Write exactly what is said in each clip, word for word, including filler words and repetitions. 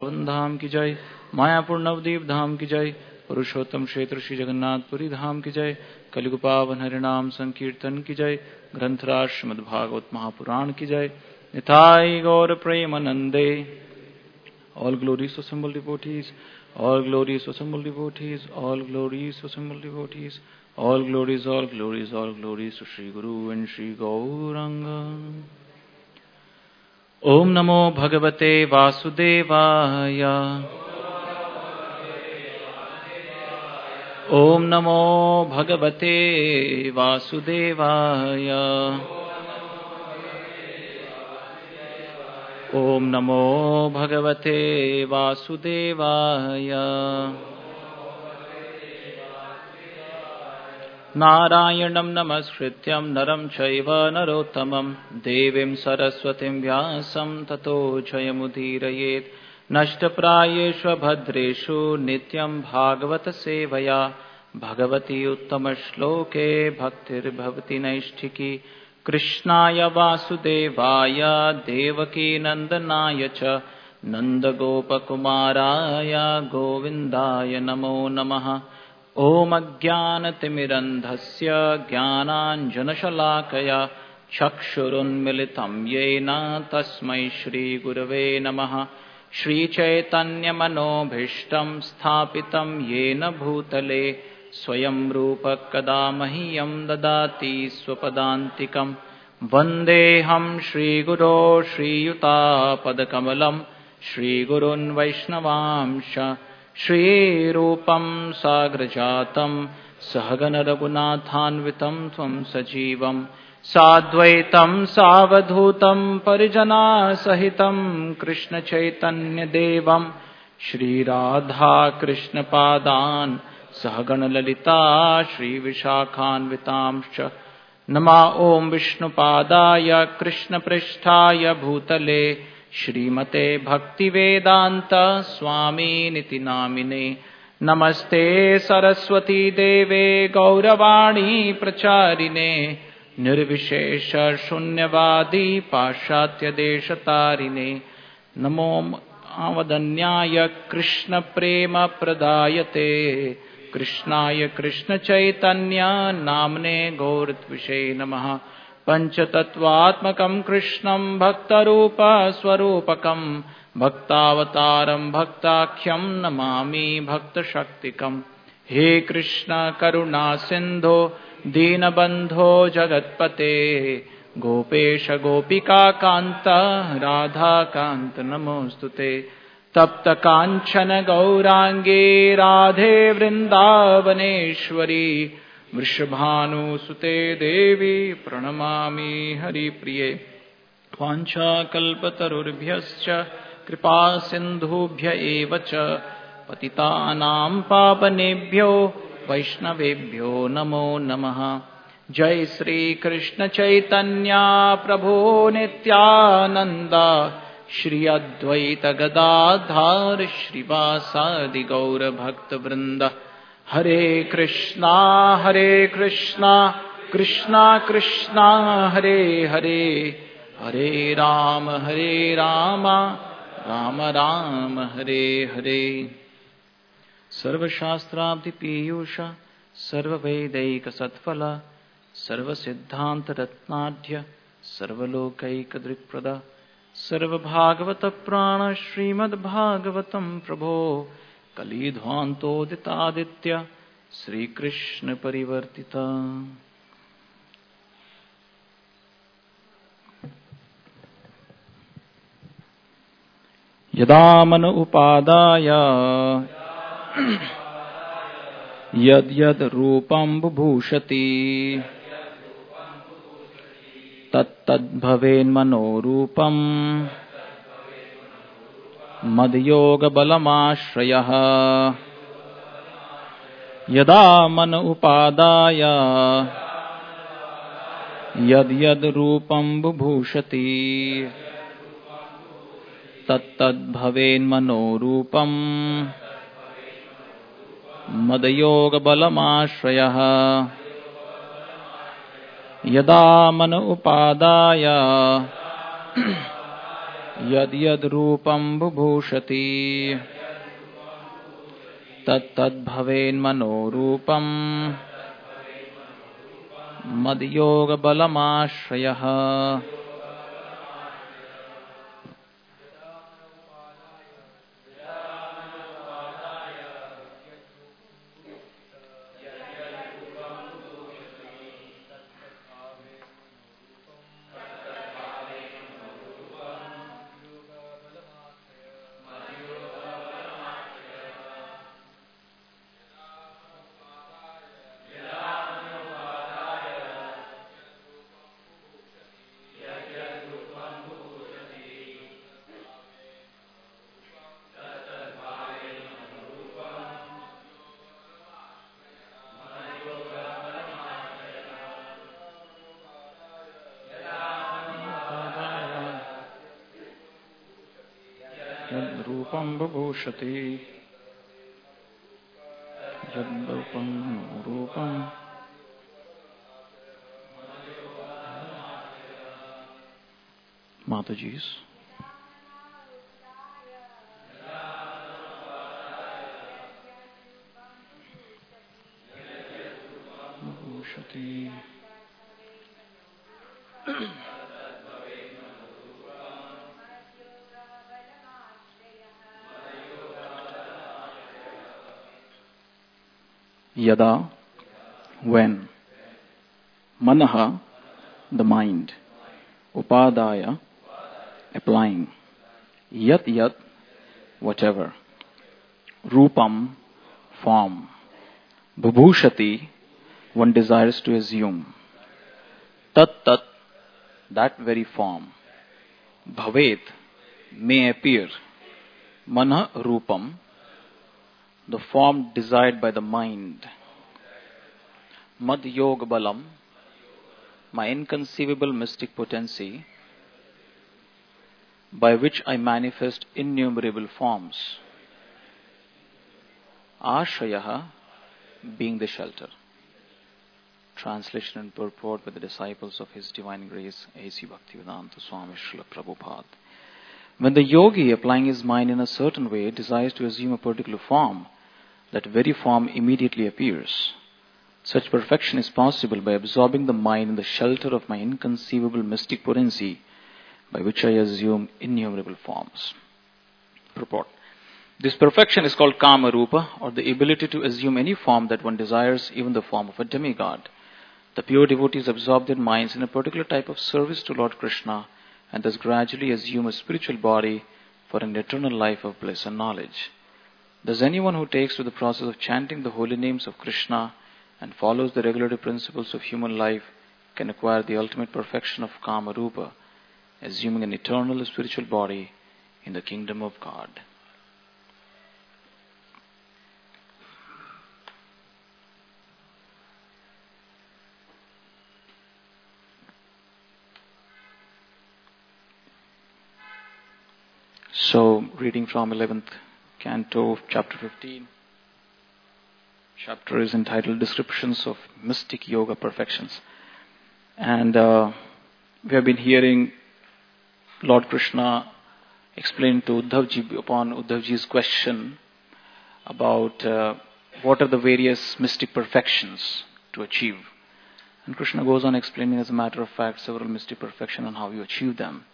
वृंदावन धाम की जय, मायापुर नवदीप धाम की जय, पुरुषोत्तम क्षेत्र श्री जगन्नाथपुरी धाम की जय, कलियुग पावन हरिनाम संकीर्तन की जय, ग्रंथराज श्रीमद् भागवत महापुराण की जय, निताई गौर प्रेमानंदे। All glories to assembled devotees, all glories to assembled devotees, all glories to assembled devotees, all glories, all glories, all glories to Sri Guru and Sri Gauranga. Om Namo Bhagavate Vasudevaya. Om Namo Bhagavate Vasudevaya. Om Namo Bhagavate Vasudevaya. Narayanam Namaskrityam Naram Chaiva Narottamam Devim Saraswatim Vyasam Tato Jayamudirayet Nashtaprayeshu Bhadreshu Nityam Bhagavata Sevaya Bhagavati Uttama Shloke Bhaktir Bhavati Naishtiki Krishnaya Vasudevaya Devaki Nandanaya Cha Nandagopakumaraya Govindaya Namo Namaha. Om Ajnanatimirandhasya Jnananjanashalakaya Chakshurunmilitam Yena Tasmai Shri Gurave Namaha. Shri Chaitanya Manobhishtam Sthapitam Yena Bhutale Swayam Rupa Kadamahiyam Dadati Swapadantikam Vandeham Shri Guru Shri Yuta Padakamalam Shri Gurun Vaishnavamsha Shri Rupam Sagrajatam Sahagana Raghunathanvitam Tvam Sajivam Sadvaitam Savadhutam Parijana Sahitam Krishna Chaitanya Devam Shri Radha Krishna Padan Sahagana Lalita Shri Vishakhanvitamscha Nama Om Vishnu Padaya Krishna Prishtaya Bhutale Shrimate Bhakti Vedanta Swami Niti Namine Namaste Saraswati Deve Gauravani Pracharine Nirvishesha Shunyavadi Pashatya Deshatarine Namo Avadanyaya Krishna Prema Pradayate Krishnaya Krishna Chaitanya Namne Gauratvise Namaha. Panchatattvatmakam Krishnam Bhaktarupa Swarupakam Bhaktavataram Bhaktakhyam Namami Bhaktashaktikam. He Krishna Karuna Sindho Dinabandho Jagatpate Gopesha Gopika Kanta Radha Kanta Namostute. Tapta Kanchana Gaurangi Radhe Vrindavaneshwari Vrishabhanu Sute Devi Pranamami Hari Priye. Vancha Kalpatarubhyascha Kripa Sindhubhya Evacha Patitanam Papanebhyo Vaishnavebhyo Namo Namaha. Jai Sri Krishna Chaitanya Prabhu Nityananda Shri Advaita Gadadhar Shrivasadi Gaura Bhakta Vrinda. Hare Krishna Hare Krishna Krishna Krishna Hare Hare Hare Rama Hare Rama Rama Rama Hare Hare. Sarva Shastrabdi Piyusha Sarva Vedaika Satphala Sarva Siddhanta Ratnadhya Sarva Lokaika Drikprada Sarva Bhagavata Prana Srimad Bhagavatam Prabho Kali Dhvanto Ditaditya Sri Krishna Parivartita. Yadamana upadaya Yad yad rupam bhubhushati Tat tad bhaven manorupam Madhyoga balamashrayah. Yada man upadaya Yad yad rupam bhubhushati Tat tad bhaven manorupam Madhyoga balamashrayah. Yada man upadaya Yad yad rupam bubhushati tat tad bhaven mano rupam mad yoga balamashrayah. Yad rupam bubhushati yad rupam rupam. Mataji's. Bubhushati. Yada, when. Manaha, the mind. Upadaya, applying. Yat yat, whatever. Rupam, form. Bubhushati, one desires to assume. Tat tat, that very form. Bhavet, may appear. Mana rupam, the form desired by the mind. Mad yoga balam, my inconceivable mystic potency, by which I manifest innumerable forms. Ashrayaha, being the shelter. Translation and purport by the disciples of His Divine Grace, A C Bhaktivedanta Swami Srila Prabhupada. When the yogi, applying his mind in a certain way, desires to assume a particular form, that very form immediately appears. Such perfection is possible by absorbing the mind in the shelter of my inconceivable mystic potency, by which I assume innumerable forms. Purport. This perfection is called Kama Rupa, or the ability to assume any form that one desires, even the form of a demigod. The pure devotees absorb their minds in a particular type of service to Lord Krishna, and thus gradually assume a spiritual body for an eternal life of bliss and knowledge. Thus anyone who takes to the process of chanting the holy names of Krishna and follows the regulative principles of human life can acquire the ultimate perfection of Kama Rupa, assuming an eternal spiritual body in the kingdom of God. So, reading from eleventh canto, chapter fifteen. Chapter is entitled Descriptions of Mystic Yoga Perfections. And uh, we have been hearing Lord Krishna explain to Uddhavji upon Uddhavji's question about uh, what are the various mystic perfections to achieve. And Krishna goes on explaining, as a matter of fact, several mystic perfections and how you achieve them.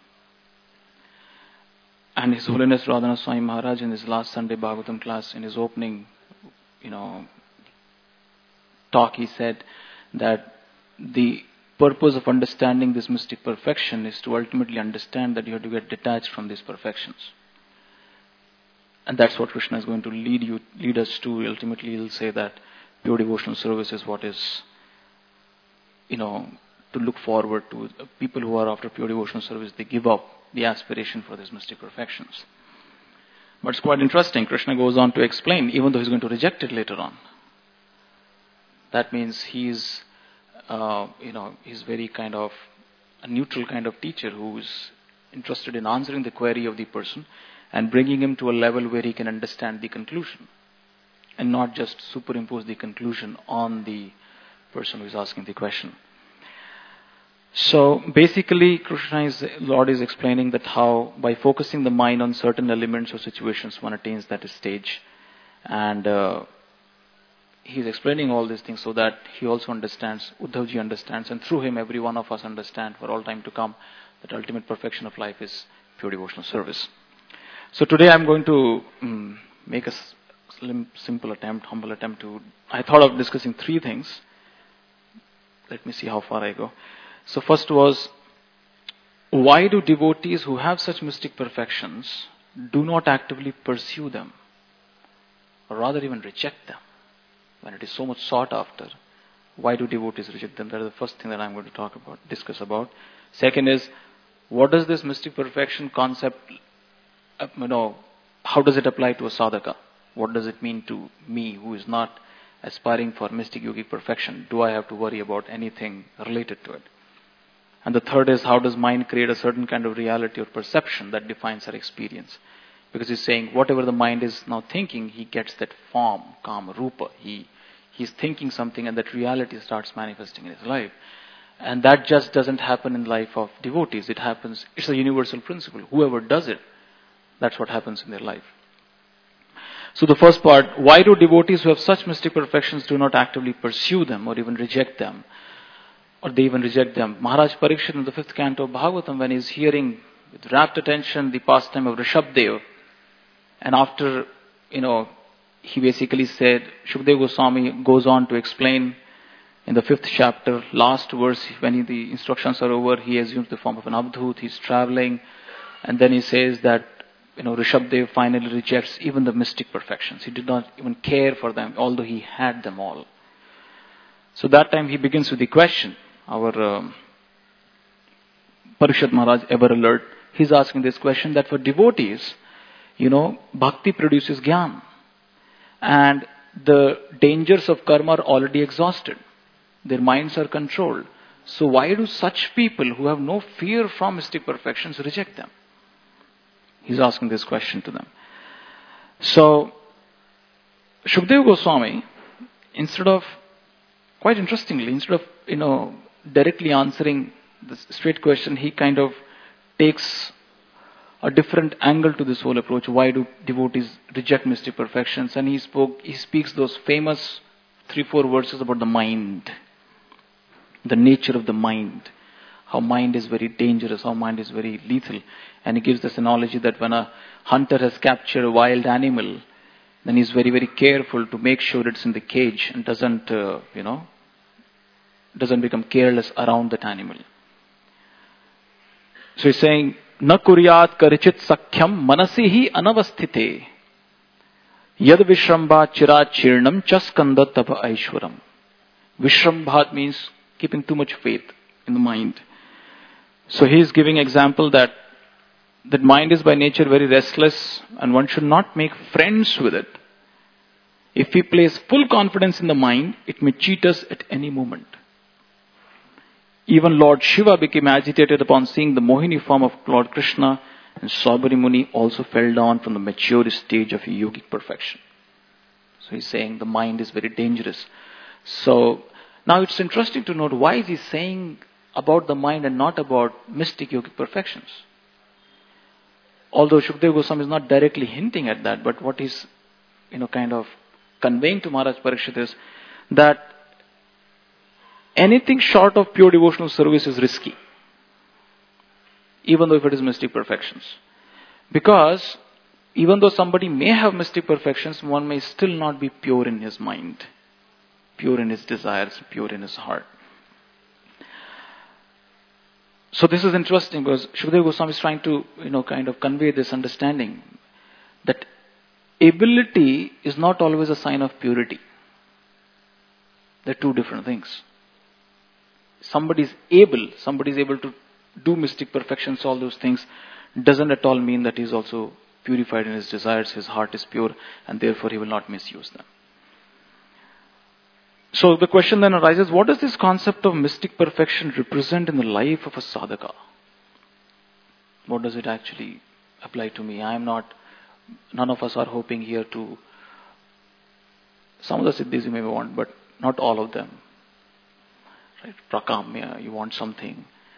And His Holiness Radhana Swami Maharaj in his last Sunday Bhagavatam class, in his opening, you know, talk, he said that the purpose of understanding this mystic perfection is to ultimately understand that you have to get detached from these perfections. And that's what Krishna is going to lead you, lead us to. Ultimately, he'll say that pure devotional service is what is, you know, to look forward to. People who are after pure devotional service, they give up the aspiration for these mystic perfections. But it's quite interesting. Krishna goes on to explain, even though he's going to reject it later on. That means he's, uh, you know, he's very kind of a neutral kind of teacher who's interested in answering the query of the person and bringing him to a level where he can understand the conclusion and not just superimpose the conclusion on the person who is asking the question. So basically, Krishna is, Lord is explaining that how by focusing the mind on certain elements or situations one attains that stage. And uh, he's explaining all these things so that he also understands, Uddhavji understands, and through him every one of us understand for all time to come that ultimate perfection of life is pure devotional service. So today I'm going to um, make a slim, simple attempt, humble attempt to, I thought of discussing three things. Let me see how far I go. So first was, why do devotees who have such mystic perfections do not actively pursue them, or rather even reject them, when it is so much sought after? Why do devotees reject them? That is the first thing that I'm going to talk about, discuss about. Second is, what does this mystic perfection concept, uh, you know, how does it apply to a sadhaka? What does it mean to me who is not aspiring for mystic yogic perfection? Do I have to worry about anything related to it? And the third is, how does mind create a certain kind of reality or perception that defines our experience? Because he's saying whatever the mind is now thinking, he gets that form, kama, rupa. He, he's thinking something and that reality starts manifesting in his life. And that just doesn't happen in the life of devotees. It happens, it's a universal principle. Whoever does it, that's what happens in their life. So the first part, why do devotees who have such mystic perfections do not actively pursue them or even reject them? Or they even reject them. Maharaj Parikshit in the fifth canto of Bhagavatam, when he's hearing with rapt attention the pastime of Rishabdev, and after, you know, he basically said, Shukdev Goswami goes on to explain in the fifth chapter, last verse, when he, the instructions are over, he assumes the form of an Abdhut, he's traveling, and then he says that, you know, Rishabdev finally rejects even the mystic perfections. He did not even care for them, although he had them all. So that time he begins with the question. Our um, Parikshit Maharaj, ever alert, he's asking this question that for devotees, you know, bhakti produces jnana. And the dangers of karma are already exhausted. Their minds are controlled. So why do such people who have no fear from mystic perfections reject them? He's asking this question to them. So, Shukdev Goswami, instead of, quite interestingly, instead of, you know, directly answering the straight question, he kind of takes a different angle to this whole approach. Why do devotees reject mystic perfections? And he spoke, he speaks those famous three, four verses about the mind, the nature of the mind, how mind is very dangerous, how mind is very lethal. And he gives this analogy that when a hunter has captured a wild animal, then he's very, very careful to make sure it's in the cage and doesn't, uh, you know, doesn't become careless around that animal. So he's saying, Na kuryat karichit sakhyam manasihi anavasthite yad vishrambha chirat chirnam chaskanda tapa aishwaram. Vishrambhat means keeping too much faith in the mind. So he is giving example that that mind is by nature very restless and one should not make friends with it. If we place full confidence in the mind, it may cheat us at any moment. Even Lord Shiva became agitated upon seeing the Mohini form of Lord Krishna, and Saubhari Muni also fell down from the mature stage of yogic perfection. So he's saying the mind is very dangerous. So now it's interesting to note, why is he saying about the mind and not about mystic yogic perfections? Although Shukdev Goswami is not directly hinting at that, but what he's, you know, kind of conveying to Maharaj Parikshit is that anything short of pure devotional service is risky, even though if it is mystic perfections. Because even though somebody may have mystic perfections, one may still not be pure in his mind, pure in his desires, pure in his heart. So this is interesting because Shukdev Goswami is trying to, you know, kind of convey this understanding that ability is not always a sign of purity. They're two different things. Somebody is able, somebody is able to do mystic perfections, all those things, doesn't at all mean that he is also purified in his desires, his heart is pure, and therefore he will not misuse them. So the question then arises, what does this concept of mystic perfection represent in the life of a sadhaka? What does it actually apply to me? I am not, none of us are hoping here to, some of the siddhis you may want, but not all of them. Right? Prakamya, you want something.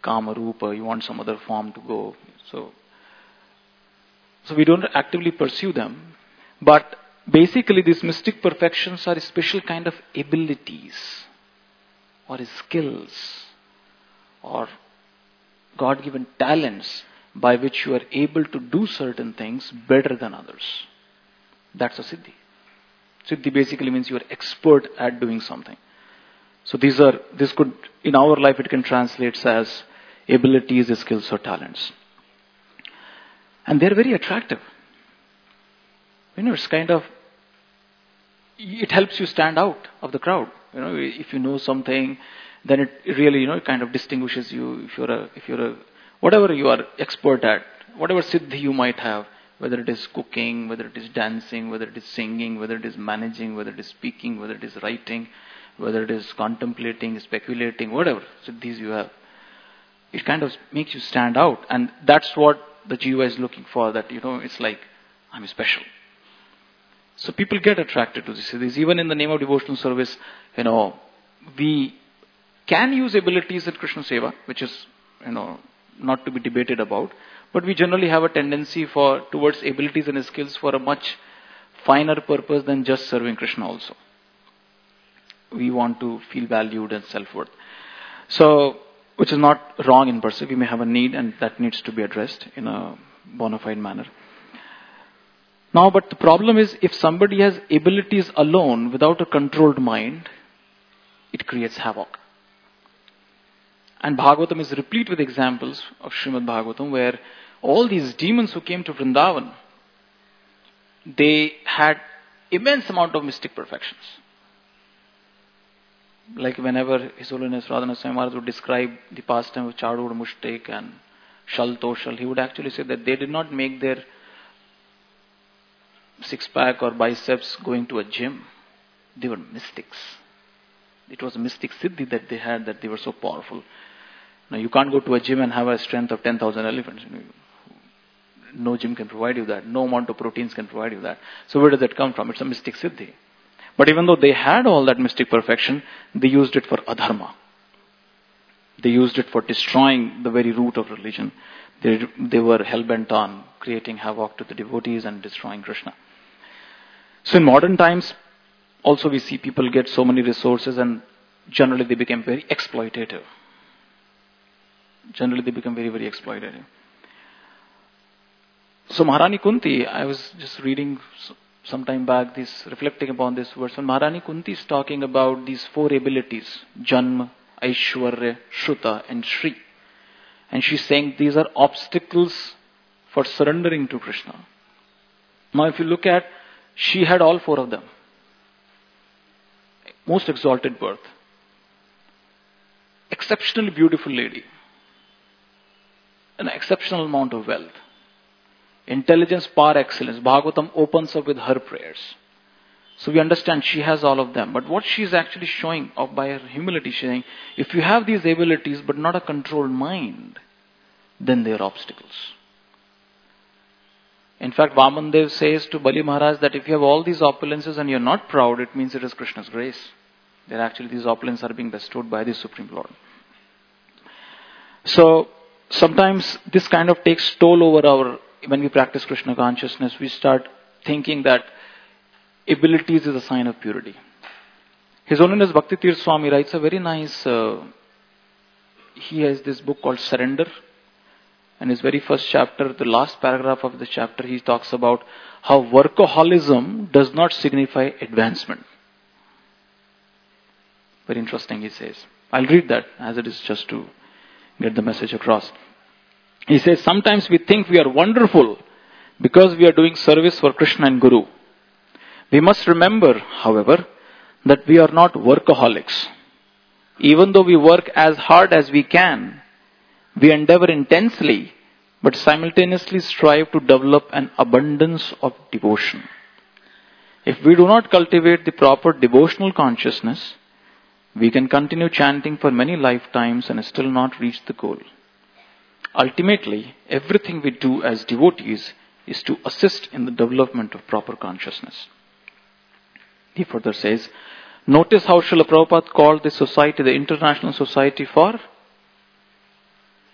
Kama Rupa, you want some other form to go. So, so we don't actively pursue them. But basically these mystic perfections are a special kind of abilities or skills or God-given talents by which you are able to do certain things better than others. That's a Siddhi. Siddhi basically means you are expert at doing something. So these are, this could, in our life it can translate as abilities, skills or talents. And they're very attractive. You know, it's kind of, it helps you stand out of the crowd. You know, if you know something, then it really, you know, it kind of distinguishes you. If you're a, if you're a, whatever you are expert at, whatever siddhi you might have, whether it is cooking, whether it is dancing, whether it is singing, whether it is managing, whether it is speaking, whether it is writing, whether it is contemplating, speculating, whatever siddhis you have, it kind of makes you stand out. And that's what the jiva is looking for, that, you know, it's like, I'm special. So people get attracted to these siddhis. Even in the name of devotional service, you know, we can use abilities at Krishna Seva, which is, you know, not to be debated about. But we generally have a tendency for towards abilities and skills for a much finer purpose than just serving Krishna also. We want to feel valued and self-worth. So, which is not wrong in per se. We may have a need and that needs to be addressed in a bona fide manner. Now, but the problem is, if somebody has abilities alone without a controlled mind, it creates havoc. And Bhagavatam is replete with examples of Srimad Bhagavatam where all these demons who came to Vrindavan, they had immense amount of mystic perfections. Like whenever His Holiness Radhanath Swami Maharaj would describe the pastime of Chadud Mushtik and Shal Toshal, he would actually say that they did not make their six-pack or biceps going to a gym. They were mystics. It was a mystic siddhi that they had, that they were so powerful. Now you can't go to a gym and have a strength of ten thousand elephants. You know, no gym can provide you that. No amount of proteins can provide you that. So where does that come from? It's a mystic siddhi. But even though they had all that mystic perfection, they used it for adharma. They used it for destroying the very root of religion. They, they were hell-bent on creating havoc to the devotees and destroying Krishna. So in modern times, also we see people get so many resources and generally they become very exploitative. Generally they become very, very exploitative. So Maharani Kunti, I was just reading some time back, this reflecting upon this verse. When Maharani Kunti is talking about these four abilities, Janma, Aishwarya, Shruta and Shri. And she's saying these are obstacles for surrendering to Krishna. Now if you look at, she had all four of them. Most exalted birth. Exceptionally beautiful lady. An exceptional amount of wealth. Intelligence par excellence. Bhagavatam opens up with her prayers. So we understand she has all of them. But what she is actually showing off by her humility, she's saying, if you have these abilities but not a controlled mind, then they are obstacles. In fact, Vamandev says to Bali Maharaj that if you have all these opulences and you're not proud, it means it is Krishna's grace. That actually these opulences are being bestowed by the Supreme Lord. So, sometimes this kind of takes toll over our, when we practice Krishna consciousness, we start thinking that abilities is a sign of purity. His Holiness Bhakti Tirth Swami writes a very nice, uh, he has this book called Surrender. And his very first chapter, the last paragraph of the chapter, he talks about how workaholism does not signify advancement. Very interesting, he says. I'll read that as it is just to get the message across. He says, sometimes we think we are wonderful because we are doing service for Krishna and Guru. We must remember, however, that we are not workaholics. Even though we work as hard as we can, we endeavor intensely, but simultaneously strive to develop an abundance of devotion. If we do not cultivate the proper devotional consciousness, we can continue chanting for many lifetimes and still not reach the goal. Ultimately, everything we do as devotees is to assist in the development of proper consciousness. He further says, notice how Srila Prabhupada called this society the International Society for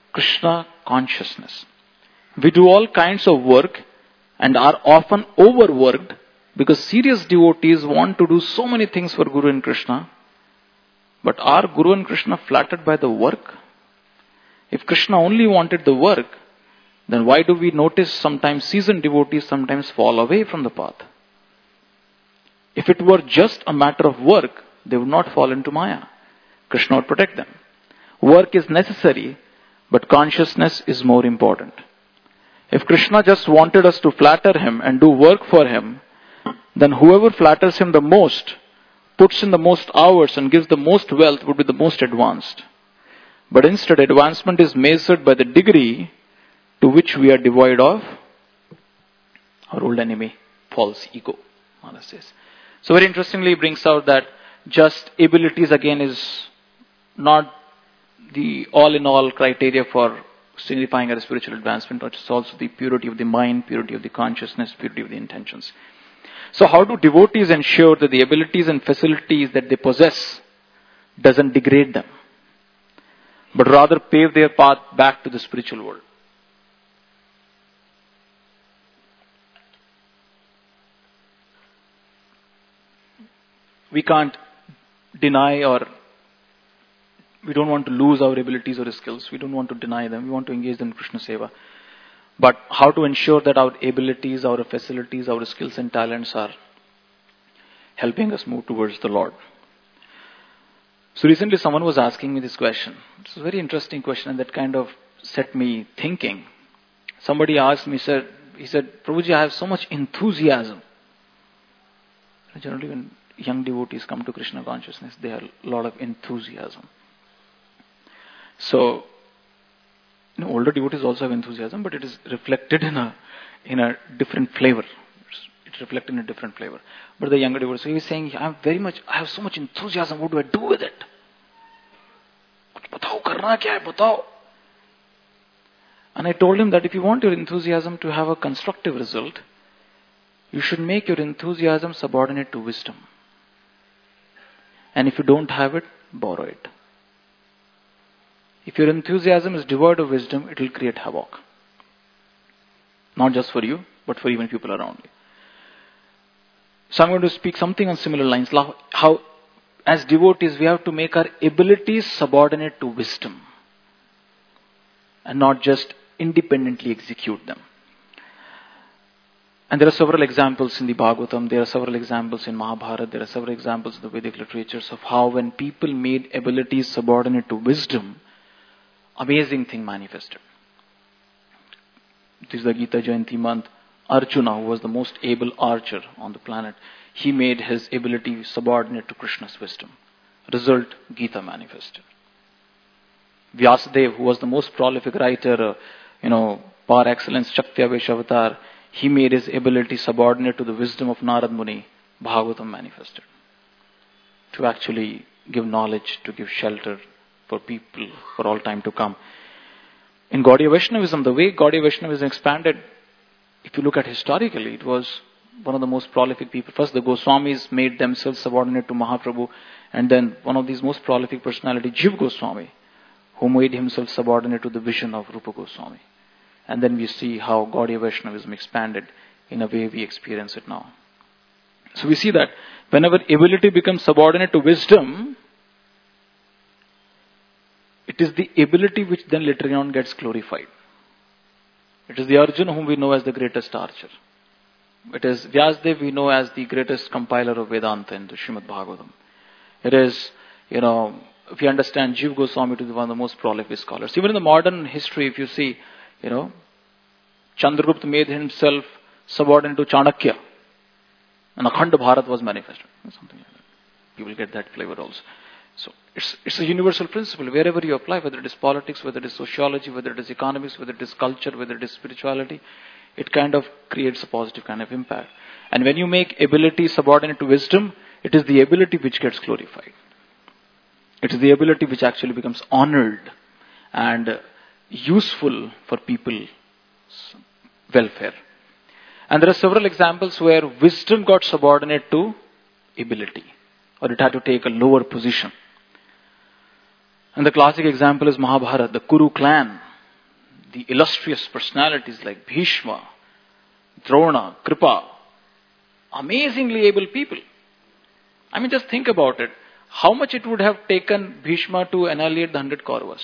Krishna consciousness. We do all kinds of work and are often overworked because serious devotees want to do so many things for Guru and Krishna. But are Guru and Krishna flattered by the work? If Krishna only wanted the work, then why do we notice sometimes seasoned devotees sometimes fall away from the path? If it were just a matter of work, they would not fall into Maya. Krishna would protect them. Work is necessary, but consciousness is more important. If Krishna just wanted us to flatter him and do work for him, then whoever flatters him the most, puts in the most hours and gives the most wealth would be the most advanced. But instead, advancement is measured by the degree to which we are devoid of our old enemy, false ego, Maharaj says. So very interestingly, he brings out that just abilities again is not the all-in-all criteria for signifying a spiritual advancement, but it's also the purity of the mind, purity of the consciousness, purity of the intentions. So how do devotees ensure that the abilities and facilities that they possess doesn't degrade them, but rather pave their path back to the spiritual world? We can't deny, or we don't want to lose our abilities or skills. We don't want to deny them. We want to engage them in Krishna Seva. But how to ensure that our abilities, our facilities, our skills and talents are helping us move towards the Lord? So recently someone was asking me this question. It's a very interesting question, and that kind of set me thinking. Somebody asked me, said, he said, Prabhuji, I have so much enthusiasm. Generally when young devotees come to Krishna consciousness, they have a lot of enthusiasm. So, you know, older devotees also have enthusiasm, but it is reflected in a in a different flavor. It's reflected in a different flavor. But the younger devotees, so he was saying, I have very much, I have so much enthusiasm. What do I do with it? Batao, karna kya hai? Batao. And I told him that if you want your enthusiasm to have a constructive result, you should make your enthusiasm subordinate to wisdom. And if you don't have it, borrow it. If your enthusiasm is devoid of wisdom, it will create havoc. Not just for you, but for even people around you. So I'm going to speak something on similar lines. How, as devotees, we have to make our abilities subordinate to wisdom. And not just independently execute them. And there are several examples in the Bhagavatam, there are several examples in Mahabharata, there are several examples in the Vedic literatures of how when people made abilities subordinate to wisdom, amazing thing manifested. This is the Gita Jayanti month. Arjuna, who was the most able archer on the planet, he made his ability subordinate to Krishna's wisdom. Result, Gita manifested. Vyasadeva, who was the most prolific writer, uh, you know, par excellence, Shaktyavesh avatar, he made his ability subordinate to the wisdom of Narad Muni. Bhagavatam manifested. To actually give knowledge, to give shelter for people for all time to come. In Gaudiya Vaishnavism, the way Gaudiya Vaishnavism expanded, if you look at historically, it was one of the most prolific people. First, the Goswamis made themselves subordinate to Mahaprabhu, and then one of these most prolific personalities, Jiva Goswami, who made himself subordinate to the vision of Rupa Goswami. And then we see how Gaudiya Vaishnavism expanded in a way we experience it now. So we see that whenever ability becomes subordinate to wisdom, it is the ability which then later on gets glorified. It is the Arjuna whom we know as the greatest archer. It is Vyasadeva we know as the greatest compiler of Vedanta in the Srimad Bhagavatam. It is, you know, if you understand Jiva Goswami to be one of the most prolific scholars. Even in the modern history, if you see, you know, Chandragupta made himself subordinate to Chanakya. And Akhanda Bharat was manifested. Something like that. You will get that flavor also. So it's it's a universal principle. Wherever you apply, whether it is politics, whether it is sociology, whether it is economics, whether it is culture, whether it is spirituality, it kind of creates a positive kind of impact. And when you make ability subordinate to wisdom, it is the ability which gets glorified. It is the ability which actually becomes honored and useful for people's welfare. And there are several examples where wisdom got subordinate to ability, or it had to take a lower position. And the classic example is Mahabharata. The Kuru clan the illustrious personalities like Bhishma, Drona, Kripa, amazingly able people. I mean, just think about it. How much it would have taken Bhishma to annihilate the hundred Kauravas?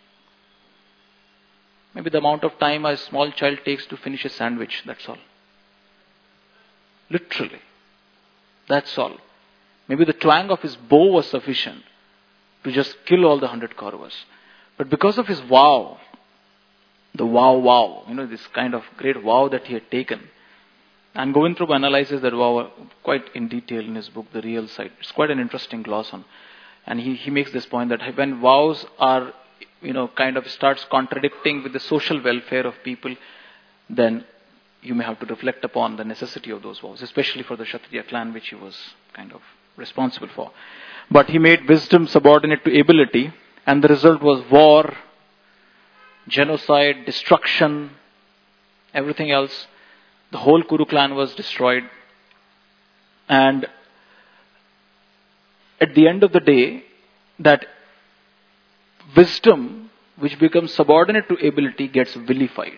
Maybe the amount of time a small child takes to finish a sandwich, that's all. Literally. That's all. Maybe the twang of his bow was sufficient to just kill all the hundred Kauravas. But because of his vow, the vow, vow, you know, this kind of great vow that he had taken, and Govindrup analyzes that vow quite in detail in his book, The Real Side. It's quite an interesting gloss on. And he, he makes this point that when vows are, you know, kind of starts contradicting with the social welfare of people, then you may have to reflect upon the necessity of those vows, especially for the Kshatriya clan, which he was kind of responsible for. But he made wisdom subordinate to ability, and the result was war, genocide, destruction, everything else. The whole Kuru clan was destroyed. And at the end of the day, that wisdom, which becomes subordinate to ability, gets vilified.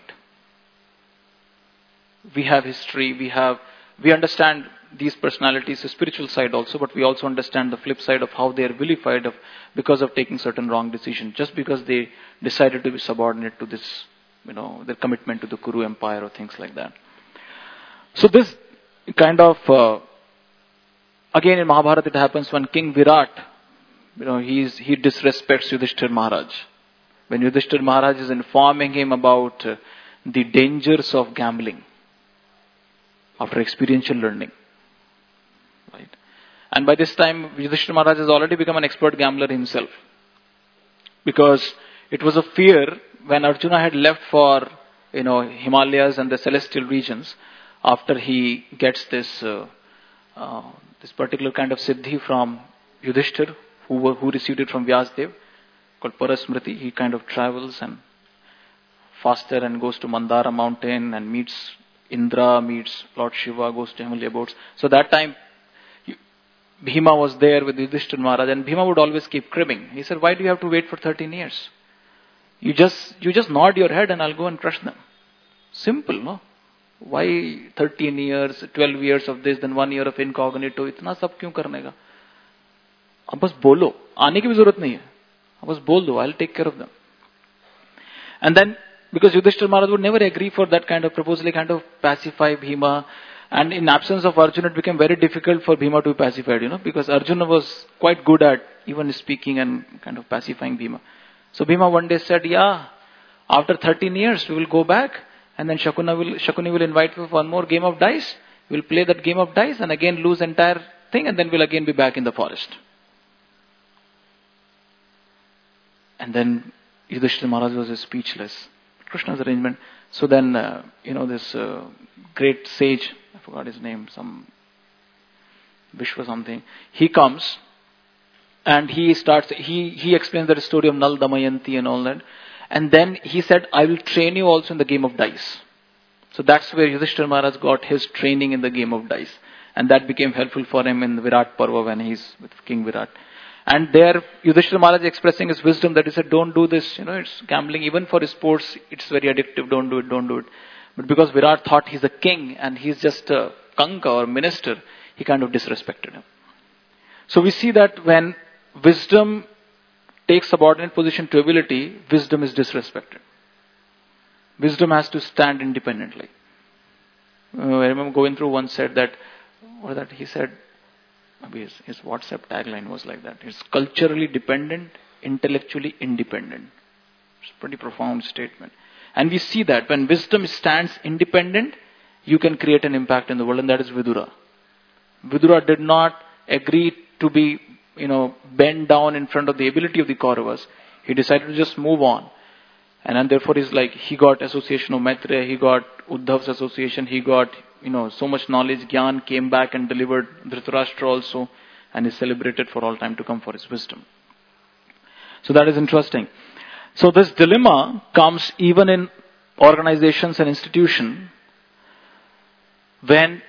We have history, we have, we understand these personalities, the spiritual side also, but we also understand the flip side of how they are vilified of, because of taking certain wrong decisions, just because they decided to be subordinate to this, you know, their commitment to the Kuru empire or things like that. So this kind of, uh, again in Mahabharata it happens when King Virat, you know, he's, he disrespects Yudhishthir Maharaj. When Yudhishthir Maharaj is informing him about uh, the dangers of gambling after experiential learning. Right? And by this time, Yudhishthir Maharaj has already become an expert gambler himself. Because it was a fear when Arjuna had left for, you know, Himalayas and the celestial regions, after he gets this uh, uh, this particular kind of siddhi from Yudhishthir, who, were, who received it from Vyasdev, called Parasmriti. He kind of travels and faster and goes to Mandara mountain and meets Indra, meets Lord Shiva, goes to Himalaya abodes. So that time, Bhima was there with Yudhishthir Maharaj, and Bhima would always keep cribbing. He said, why do you have to wait for thirteen years? You just, you just nod your head and I'll go and crush them. Simple, no? Why thirteen years, twelve years of this, then one year of incognito, इतना सब क्यों करने का? अब बस बोलो, आने की भी जरूरत नहीं है. अब बस बोल दो, I'll take care of them. And then, because Yudhishthir Maharaj would never agree for that kind of proposal, he kind of pacify Bhima. And in absence of Arjuna, it became very difficult for Bhima to be pacified, you know, because Arjuna was quite good at even speaking and kind of pacifying Bhima. So Bhima one day said, yeah, after thirteen years, we will go back. And then Shakuni will, Shakuni will invite you for one more game of dice. We'll play that game of dice and again lose entire thing, and then we'll again be back in the forest. And then Yudhishthira Maharaj was speechless. Krishna's arrangement. So then, uh, you know, this uh, great sage, I forgot his name, some Vishwa something, he comes and he starts, he, he explains the story of Nal Damayanti and all that. And then he said, I will train you also in the game of dice. So that's where Yudhishthira Maharaj got his training in the game of dice. And that became helpful for him in the Virat Parva when he's with King Virat. And there, Yudhishthira Maharaj expressing his wisdom that he said, don't do this, you know, it's gambling, even for sports, it's very addictive, don't do it, don't do it. But because Virat thought he's a king and he's just a kanka or minister, he kind of disrespected him. So we see that when wisdom takes subordinate position to ability, wisdom is disrespected. Wisdom has to stand independently. Uh, I remember Govindrup once said that, or that he said, maybe his, his WhatsApp tagline was like that. It's culturally dependent, intellectually independent. It's a pretty profound statement. And we see that when wisdom stands independent, you can create an impact in the world, and that is Vidura. Vidura did not agree to be, you know, bend down in front of the ability of the Kauravas. He decided to just move on. And, and therefore he's like, he got association of Maitreya, he got Uddhav's association, he got, you know, so much knowledge. Gyan came back and delivered Dhritarashtra also, and is celebrated for all time to come for his wisdom. So that is interesting. So this dilemma comes even in organizations and institutions when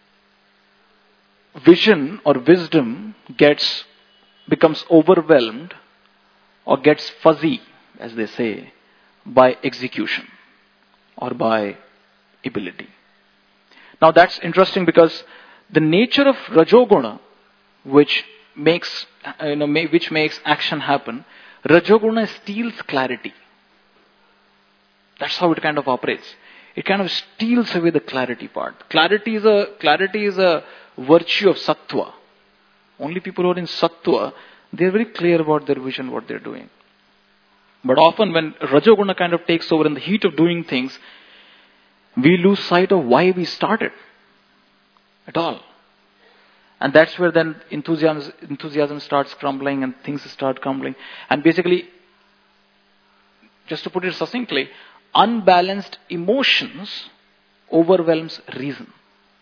vision or wisdom gets becomes overwhelmed or gets fuzzy, as they say, by execution or by ability. Now that's interesting because the nature of Rajoguna, which makes you know which makes action happen, Rajoguna steals clarity. That's how it kind of operates. It kind of steals away the clarity part. Clarity is a clarity is a virtue of sattva. Only people who are in sattva, they are very clear about their vision, what they're doing. But often when Rajoguna kind of takes over in the heat of doing things, we lose sight of why we started at all. And that's where then enthusiasm, enthusiasm starts crumbling and things start crumbling. And basically, just to put it succinctly, unbalanced emotions overwhelms reason.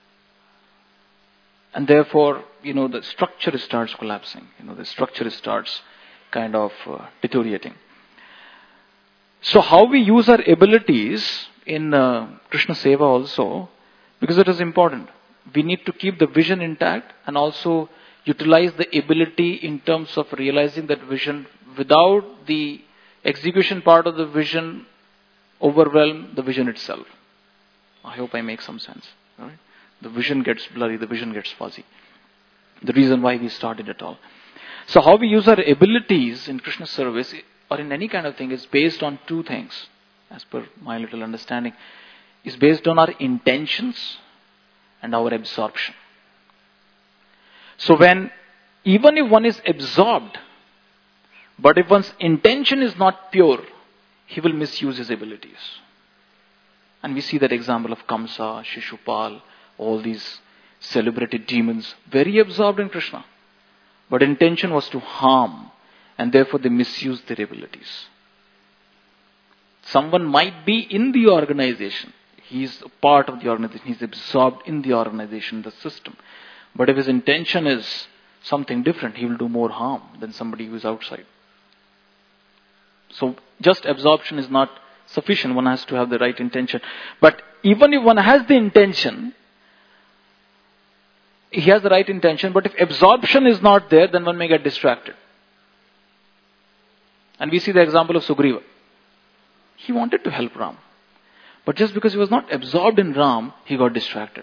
And therefore, you know, the structure starts collapsing. You know, the structure starts kind of uh, deteriorating. So how we use our abilities in uh, Krishna Seva also, because it is important. We need to keep the vision intact and also utilize the ability in terms of realizing that vision without the execution part of the vision overwhelm the vision itself. I hope I make some sense. Right? The vision gets blurry, the vision gets fuzzy. The reason why we started at all. So how we use our abilities in Krishna service or in any kind of thing is based on two things, as per my little understanding. Is based on our intentions and our absorption. So when, even if one is absorbed, but if one's intention is not pure, he will misuse his abilities. And we see that example of Kamsa, Shishupal, all these celebrated demons, very absorbed in Krishna. But intention was to harm, and therefore they misused their abilities. Someone might be in the organization. He's a part of the organization. He's absorbed in the organization, the system. But if his intention is something different, he will do more harm than somebody who is outside. So just absorption is not sufficient. One has to have the right intention. But even if one has the intention, he has the right intention, but if absorption is not there, then one may get distracted. And we see the example of Sugriva. He wanted to help Ram. But just because he was not absorbed in Ram, he got distracted.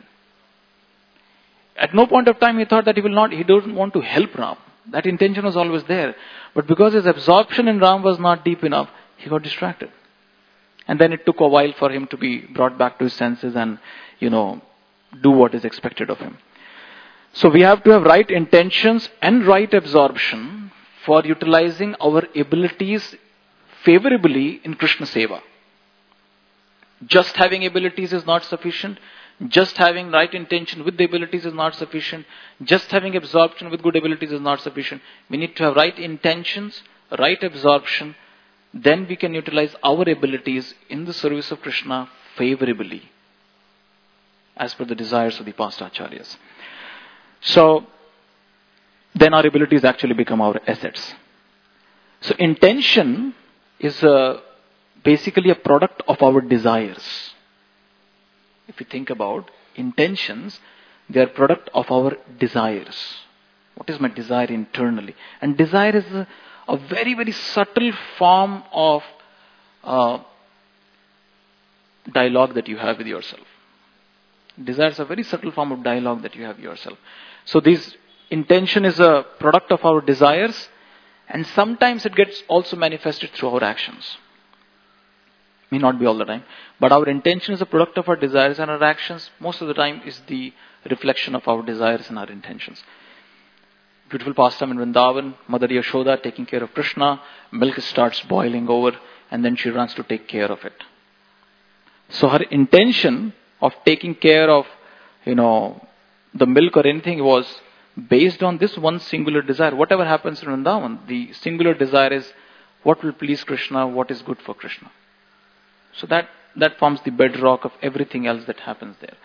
At no point of time he thought that he will not, he doesn't want to help Ram. That intention was always there. But because his absorption in Ram was not deep enough, he got distracted. And then it took a while for him to be brought back to his senses and, you know, do what is expected of him. So we have to have right intentions and right absorption for utilizing our abilities favorably in Krishna Seva. Just having abilities is not sufficient. Just having right intention with the abilities is not sufficient. Just having absorption with good abilities is not sufficient. We need to have right intentions, right absorption. Then we can utilize our abilities in the service of Krishna favorably, as per the desires of the past acharyas. So, then our abilities actually become our assets. So, intention is a, basically a product of our desires. If you think about intentions, they are product of our desires. What is my desire internally? And desire is a, a very, very subtle form of uh, dialogue that you have with yourself. Desire is a very subtle form of dialogue that you have yourself. So this intention is a product of our desires, and sometimes it gets also manifested through our actions. May not be all the time. But our intention is a product of our desires, and our actions most of the time is the reflection of our desires and our intentions. Beautiful pastime in Vrindavan, Mother Yashoda taking care of Krishna, milk starts boiling over, and then she runs to take care of it. So her intention of taking care of, you know, the milk or anything was based on this one singular desire. Whatever happens in Vrindavan, the singular desire is what will please Krishna, what is good for Krishna. So that, that forms the bedrock of everything else that happens there.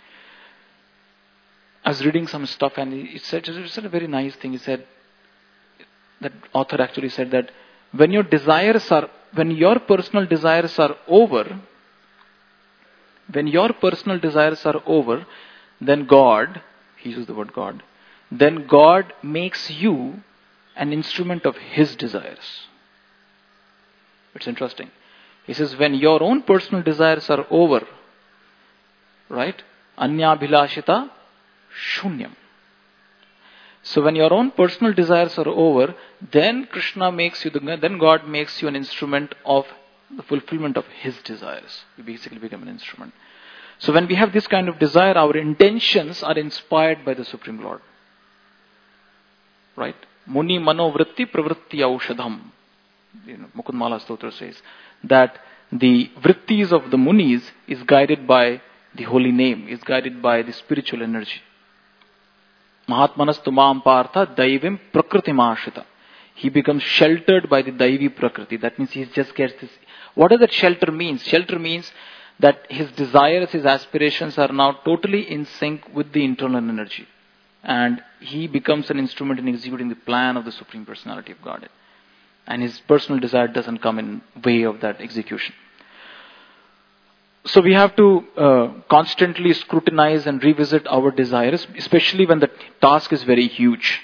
I was reading some stuff and it said, it said a very nice thing. He said, that author actually said that when your desires are, when your personal desires are over, when your personal desires are over, then God, he used the word God, then God makes you an instrument of His desires. It's interesting. He says, when your own personal desires are over, right? Anyabhilashita shunyam. So when your own personal desires are over, then Krishna makes you, the, then God makes you an instrument of the fulfillment of His desires. You basically become an instrument. So when we have this kind of desire, our intentions are inspired by the Supreme Lord. Right? Muni mano vritti pravritti aushadham. You know, Mukundmala Stotra says that the vrittis of the munis is guided by the holy name, is guided by the spiritual energy. Mahatmanastu maam partha daivim prakritimashita. He becomes sheltered by the daivi prakriti. That means he just gets this. What does that shelter mean? Shelter means that his desires, his aspirations are now totally in sync with the internal energy. And he becomes an instrument in executing the plan of the Supreme Personality of Godhead. And his personal desire doesn't come in way of that execution. So we have to uh, constantly scrutinize and revisit our desires, especially when the task is very huge.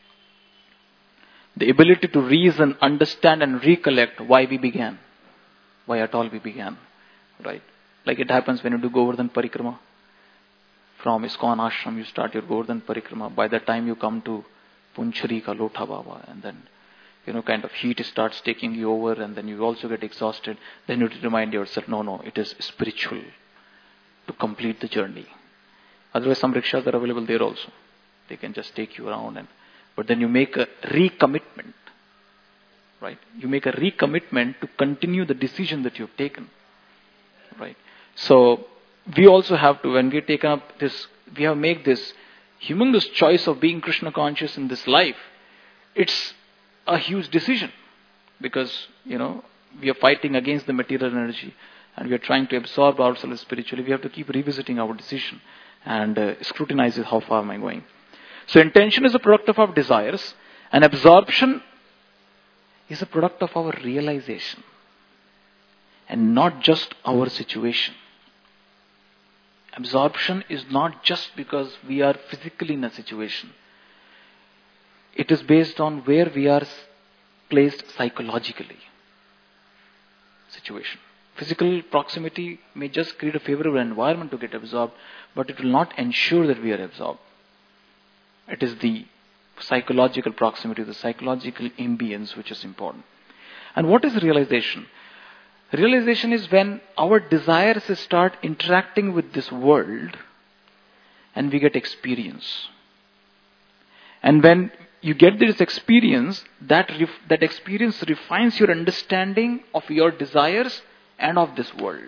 The ability to reason, understand and recollect why we began. Why at all we began. Right? Like it happens when you do Govardhan Parikrama. From ISKCON Ashram, you start your Govardhan Parikrama. By the time you come to Punchari Ka Lotha Baba, and then, you know, kind of heat starts taking you over, and then you also get exhausted. Then you remind yourself, no, no, it is spiritual to complete the journey. Otherwise, some rickshaws are available there also. They can just take you around, and but then you make a recommitment, right? You make a recommitment to continue the decision that you've taken, right? So we also have to, when we've taken up this, we have made this humongous choice of being Krishna conscious in this life. It's a huge decision because, you know, we are fighting against the material energy and we are trying to absorb ourselves spiritually. We have to keep revisiting our decision and uh, scrutinize how far am I going. So intention is a product of our desires and absorption is a product of our realization and not just our situation. Absorption is not just because we are physically in a situation. It is based on where we are placed psychologically. Situation. Physical proximity may just create a favorable environment to get absorbed, but it will not ensure that we are absorbed. It is the psychological proximity, the psychological ambience which is important. And what is realization? Realization is when our desires start interacting with this world and we get experience. And when you get this experience, that ref- that experience refines your understanding of your desires and of this world.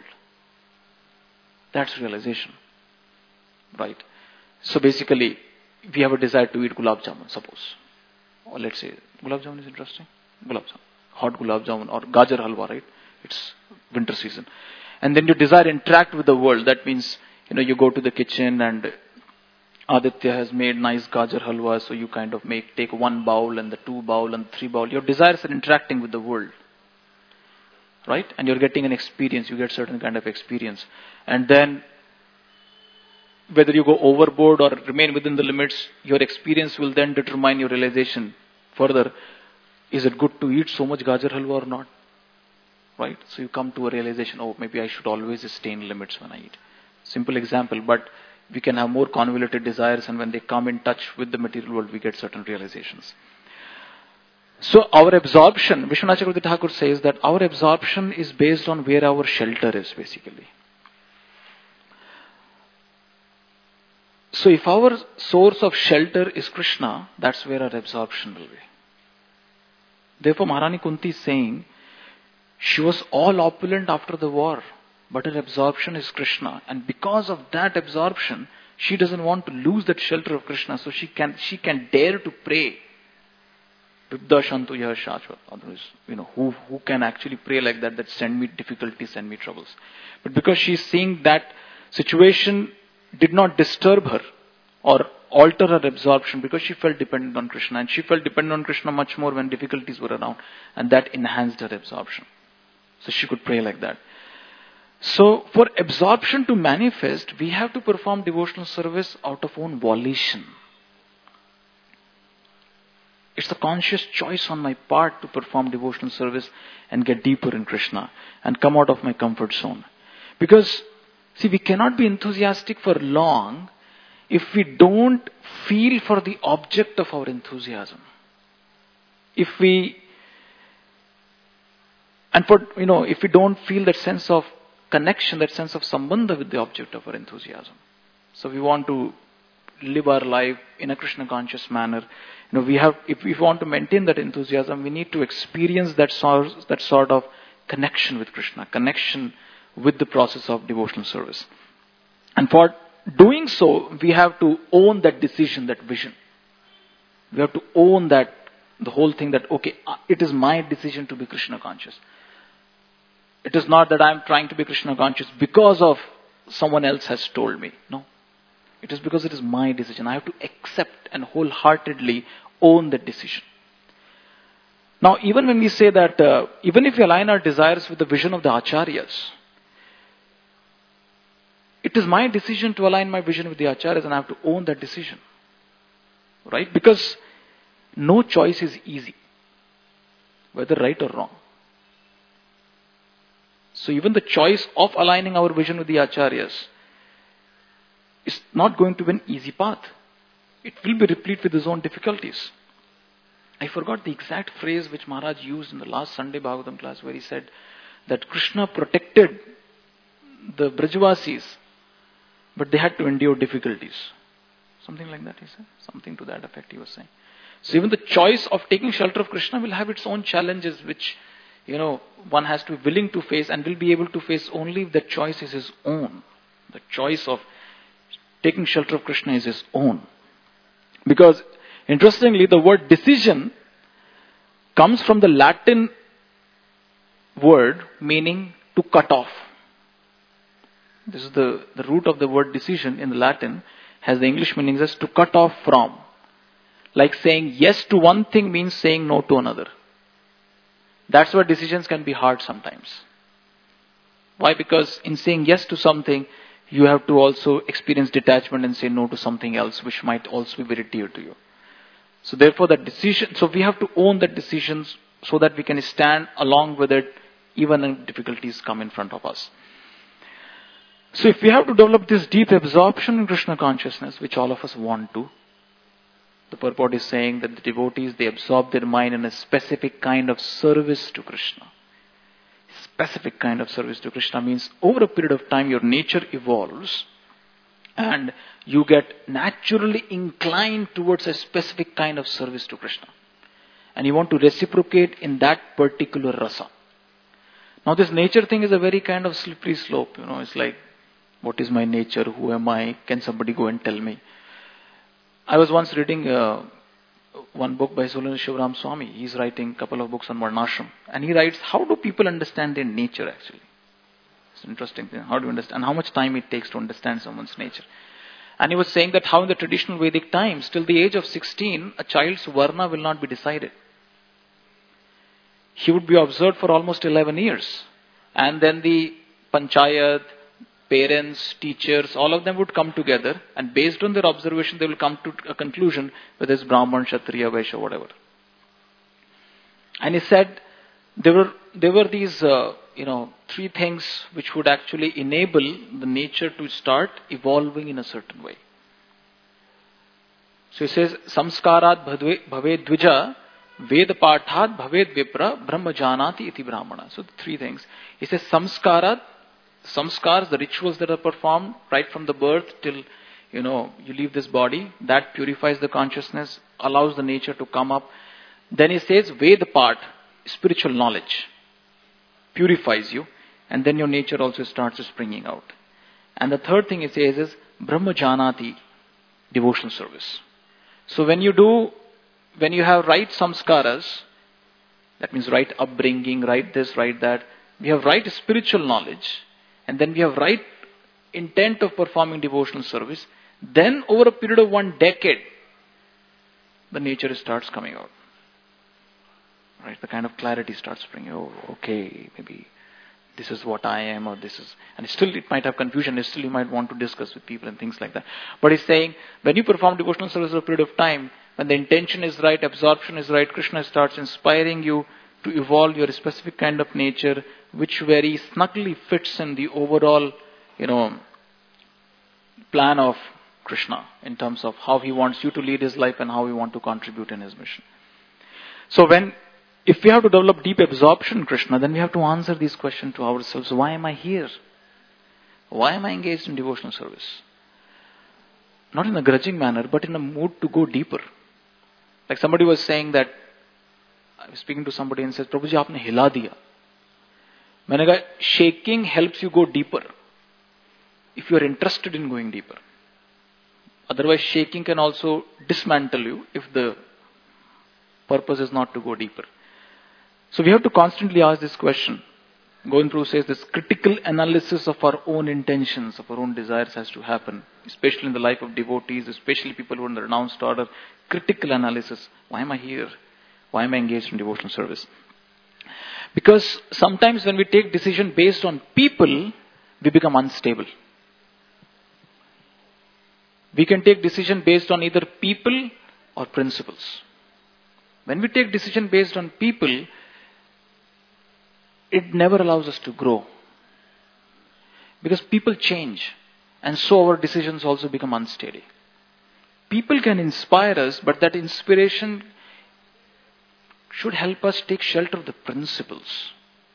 That's realization. Right? So basically, we have a desire to eat gulab jamun, suppose. Or let's say, gulab jamun is interesting. Gulab jamun. Hot gulab jamun or gajar halwa, right? It's winter season. And then your desire interact with the world. That means, you know, you go to the kitchen and Aditya has made nice gajar halwa, so you kind of make, take one bowl and the two bowl and three bowl. Your desires are interacting with the world. Right? And you're getting an experience. You get certain kind of experience. And then, whether you go overboard or remain within the limits, your experience will then determine your realization. Further, is it good to eat so much gajar halwa or not? Right? So you come to a realization, oh, maybe I should always stay in limits when I eat. Simple example, but we can have more convoluted desires, and when they come in touch with the material world, we get certain realizations. So our absorption, Vishwanath Chakravarti Thakur says that our absorption is based on where our shelter is, basically. So if our source of shelter is Krishna, that's where our absorption will be. Therefore, Maharani Kunti is saying, she was all opulent after the war, but her absorption is Krishna. And because of that absorption, she doesn't want to lose that shelter of Krishna, so she can she can dare to pray. Vibda Shantu Yah Shashvat. Otherwise, you know, who, who can actually pray like that, that send me difficulties, send me troubles. But because she's seeing that situation did not disturb her or alter her absorption, because she felt dependent on Krishna. And she felt dependent on Krishna much more when difficulties were around. And that enhanced her absorption. So she could pray like that. So for absorption to manifest, we have to perform devotional service out of own volition. It's a conscious choice on my part to perform devotional service and get deeper in Krishna and come out of my comfort zone. Because, see, we cannot be enthusiastic for long if we don't feel for the object of our enthusiasm. If we, and for, you know, if we don't feel that sense of connection, that sense of sambandha with the object of our enthusiasm. So we want to live our life in a Krishna conscious manner. You know, we have, if we want to maintain that enthusiasm, we need to experience that sort, that sort of connection with Krishna, connection with the process of devotional service. And for doing so, we have to own that decision, that vision. We have to own that, the whole thing that, okay, it is my decision to be Krishna conscious. It is not that I am trying to be Krishna conscious because of someone else has told me. No. It is because it is my decision. I have to accept and wholeheartedly own that decision. Now, even when we say that, uh, even if we align our desires with the vision of the Acharyas, it is my decision to align my vision with the Acharyas, and I have to own that decision. Right? Because no choice is easy, whether right or wrong. So even the choice of aligning our vision with the Acharyas is not going to be an easy path. It will be replete with its own difficulties. I forgot the exact phrase which Maharaj used in the last Sunday Bhagavatam class, where he said that Krishna protected the Brajavasis, but they had to endure difficulties. Something like that he said. Something to that effect he was saying. So even the choice of taking shelter of Krishna will have its own challenges, which, you know, one has to be willing to face and will be able to face only if the choice is his own. The choice of taking shelter of Krishna is his own. Because, interestingly, the word decision comes from the Latin word meaning to cut off. This is the, the root of the word decision in the Latin, has the English meaning as to cut off from. Like saying yes to one thing means saying no to another. That's why decisions can be hard sometimes. Why? Because in saying yes to something, you have to also experience detachment and say no to something else, which might also be very dear to you. So therefore that decision, so we have to own that decisions so that we can stand along with it even when difficulties come in front of us. So if we have to develop this deep absorption in Krishna consciousness, which all of us want to, the purport is saying that the devotees, they absorb their mind in a specific kind of service to Krishna. Specific kind of service to Krishna means over a period of time your nature evolves and you get naturally inclined towards a specific kind of service to Krishna. And you want to reciprocate in that particular rasa. Now this nature thing is a very kind of slippery slope. You know, it's like, what is my nature? Who am I? Can somebody go and tell me? I was once reading uh, one book by Sulan Shivaram Swami. He's writing a couple of books on Varnashram. And he writes, how do people understand their nature actually? It's an interesting thing. How do you understand? And how much time it takes to understand someone's nature. And he was saying that how in the traditional Vedic times, till the age of sixteen, a child's varna will not be decided. He would be observed for almost eleven years. And then the panchayat, parents, teachers, all of them would come together, and based on their observation, they will come to a conclusion whether it's Brahman, Kshatriya, Vaishya, whatever. And he said there were there were these uh, you know three things which would actually enable the nature to start evolving in a certain way. So he says, samskarat bhaved dvija, ved pathat bhaved vipra, brahma janati iti brahmana. So the three things. He says samskarat, samskars, the rituals that are performed right from the birth till, you know, you leave this body, that purifies the consciousness, allows the nature to come up. Then he says, Ved part, spiritual knowledge, purifies you, and then your nature also starts springing out. And the third thing he says is, Brahma Janati, devotional service. So when you do, when you have right samskaras, that means right upbringing, right this, right that, we have right spiritual knowledge, and then we have right intent of performing devotional service, then over a period of one decade, the nature starts coming out. Right? The kind of clarity starts bringing, oh, okay, maybe this is what I am, or this is, and still it might have confusion, still you might want to discuss with people and things like that. But he's saying, when you perform devotional service for a period of time, When the intention is right, absorption is right, Krishna starts inspiring you to evolve your specific kind of nature, which very snugly fits in the overall, you know, plan of Krishna in terms of how he wants you to lead his life and how he wants to contribute in his mission. So when, if we have to develop deep absorption in Krishna, then we have to answer these questions to ourselves. Why am I here? Why am I engaged in devotional service? Not in a grudging manner, but in a mood to go deeper. Like somebody was saying that, I was speaking to somebody and says, Prabhuji, aapne hila diya. मैंने कहा, shaking helps you go deeper. If you are interested in going deeper. Otherwise, shaking can also dismantle you if the purpose is not to go deeper. So we have to constantly ask this question. Govinda says this critical analysis of our own intentions, of our own desires has to happen, especially in the life of devotees, especially people who are in the renounced order. Critical analysis. Why am I here? Why am I engaged in devotional service? Because sometimes when we take decision based on people, we become unstable. We can take decision based on either people or principles. When we take decision based on people, it never allows us to grow. Because people change. And so our decisions also become unsteady. People can inspire us, but that inspiration should help us take shelter of the principles.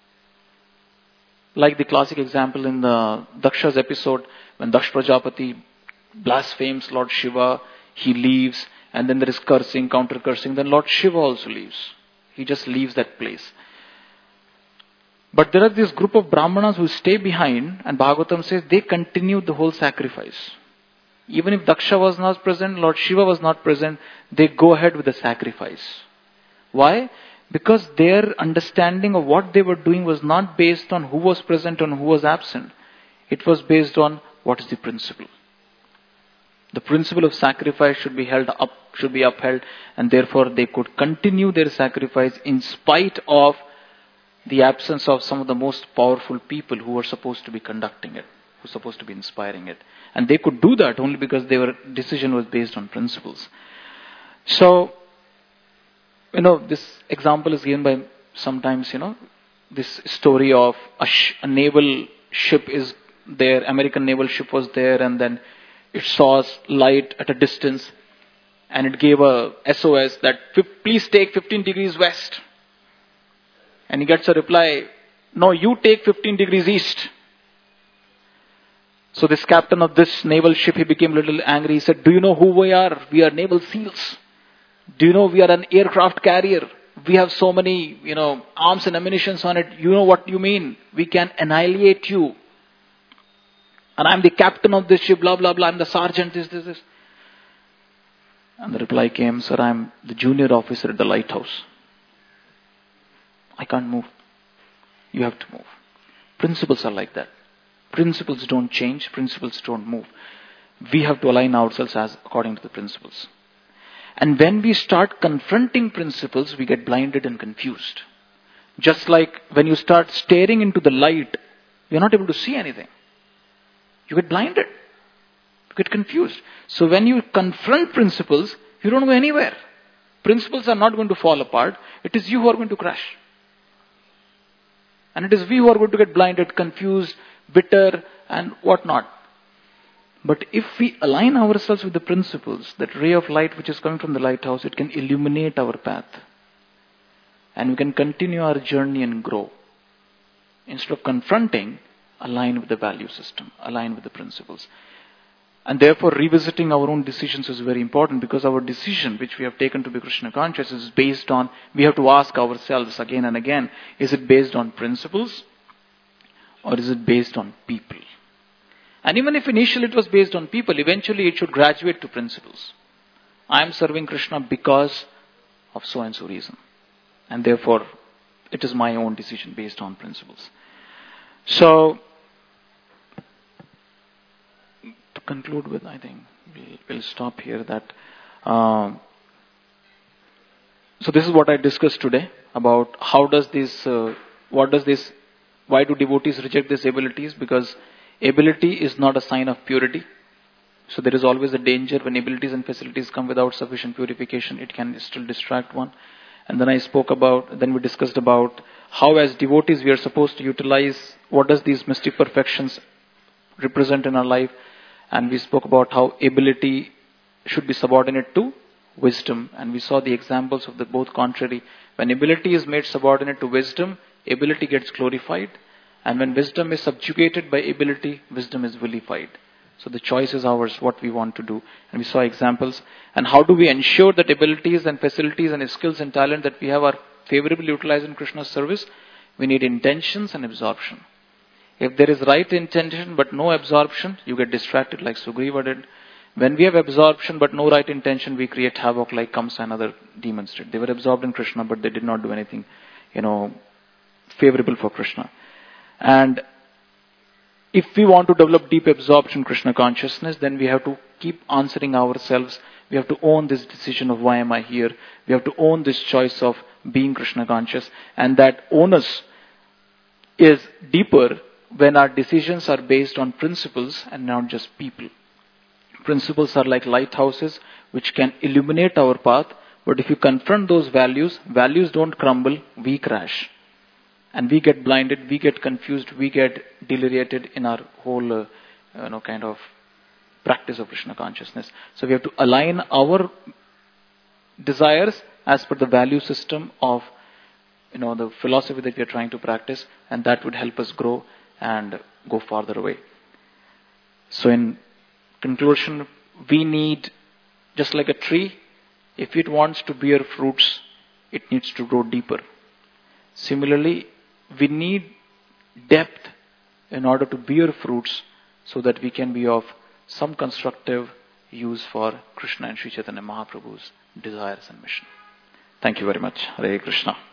Like the classic example in the Daksha's episode, when Daksh Prajapati blasphemes Lord Shiva, he leaves, and then there is cursing, counter cursing, then Lord Shiva also leaves. He just leaves that place. But there are this group of Brahmanas who stay behind, and Bhagavatam says they continue the whole sacrifice. Even if Daksha was not present, Lord Shiva was not present, they go ahead with the sacrifice. Why? Because their understanding of what they were doing was not based on who was present and who was absent. It was based on what is the principle. The principle of sacrifice should be held up, should be upheld, and therefore they could continue their sacrifice in spite of the absence of some of the most powerful people who were supposed to be conducting it, who were supposed to be inspiring it. And they could do that only because their decision was based on principles. So, you know, this example is given by sometimes, you know, this story of a, sh- a naval ship is there, American naval ship was there, and then it saw light at a distance, and it gave a S O S that please take fifteen degrees west. And he gets a reply, no, you take fifteen degrees east. So this captain of this naval ship, he became a little angry. He said, do you know who we are? We are naval seals. Do you know we are an aircraft carrier? We have so many, you know, arms and ammunitions on it. You know what you mean? We can annihilate you. And I'm the captain of this ship, blah, blah, blah. I'm the sergeant, this, this, this. And the reply came, sir, I'm the junior officer at the lighthouse. I can't move. You have to move. Principles are like that. Principles don't change. Principles don't move. We have to align ourselves as according to the principles. And when we start confronting principles, we get blinded and confused. Just like when you start staring into the light, you're not able to see anything. You get blinded. You get confused. So when you confront principles, you don't go anywhere. Principles are not going to fall apart. It is you who are going to crash. And it is we who are going to get blinded, confused, bitter, and whatnot. But if we align ourselves with the principles, that ray of light which is coming from the lighthouse, it can illuminate our path. And we can continue our journey and grow. Instead of confronting, align with the value system, align with the principles. And therefore, revisiting our own decisions is very important, because our decision, which we have taken to be Krishna conscious, is based on, we have to ask ourselves again and again, is it based on principles or is it based on people? And even if initially it was based on people, eventually it should graduate to principles. I am serving Krishna because of so and so reason. And therefore, it is my own decision based on principles. So, to conclude with, I think we'll, we'll stop here. That uh, so this is what I discussed today about how does this, uh, what does this, why do devotees reject these abilities? Because ability is not a sign of purity. So there is always a danger when abilities and facilities come without sufficient purification, it can still distract one. And then I spoke about, then we discussed about how as devotees we are supposed to utilize what does these mystic perfections represent in our life. And we spoke about how ability should be subordinate to wisdom. And we saw the examples of the both contrary. When ability is made subordinate to wisdom, ability gets glorified. And when wisdom is subjugated by ability, wisdom is vilified. So the choice is ours, what we want to do. And we saw examples. And how do we ensure that abilities and facilities and skills and talent that we have are favorably utilized in Krishna's service? We need intentions and absorption. If there is right intention but no absorption, you get distracted like Sugriva did. When we have absorption but no right intention, we create havoc like Kamsa and other demons did. They were absorbed in Krishna, but they did not do anything, you know, favorable for Krishna. And if we want to develop deep absorption Krishna consciousness, then we have to keep answering ourselves. We have to own this decision of why am I here. We have to own this choice of being Krishna conscious. And that onus is deeper when our decisions are based on principles and not just people. Principles are like lighthouses which can illuminate our path. But if you confront those values, values don't crumble, we crash. And we get blinded, we get confused, we get deliriated in our whole, uh, you know, kind of practice of Krishna consciousness. So we have to align our desires as per the value system of, you know, the philosophy that we are trying to practice, and that would help us grow and go farther away. So in conclusion, we need, just like a tree, if it wants to bear fruits, it needs to grow deeper. Similarly, we need depth in order to bear fruits so that we can be of some constructive use for Krishna and Sri Chaitanya Mahaprabhu's desires and mission. Thank you very much. Hare Krishna.